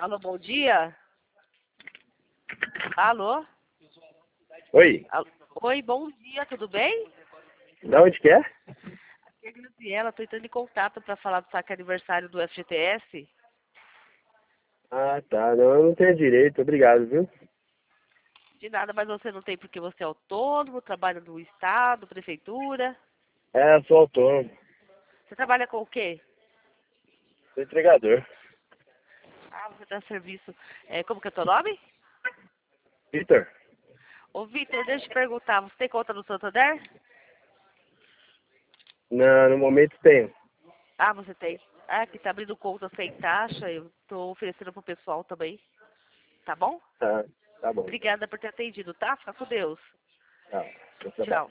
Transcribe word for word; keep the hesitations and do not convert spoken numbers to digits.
Alô, bom dia. Alô? Oi, Alô? Oi, bom dia, tudo bem? da onde que é? Aqui é a Graziela, estou entrando em contato para falar do saque aniversário do F G T S. Ah, tá. Não, eu não tenho direito. Obrigado, viu? De nada, mas você não tem porque você é autônomo, trabalha no Estado, Prefeitura. É, eu sou autônomo. Você trabalha com o quê? Sou entregador. Ah, você dá serviço. É, como que é teu nome? Vitor? Ô, Vitor, deixa eu te perguntar, você tem conta no Santander? Não, no momento tenho. Ah, você tem. Ah, aqui tá abrindo conta sem taxa, eu estou oferecendo pro pessoal também. Tá bom? Tá, tá bom. Obrigada por ter atendido, tá? Fica com Deus. Tá, bom trabalho. Tchau.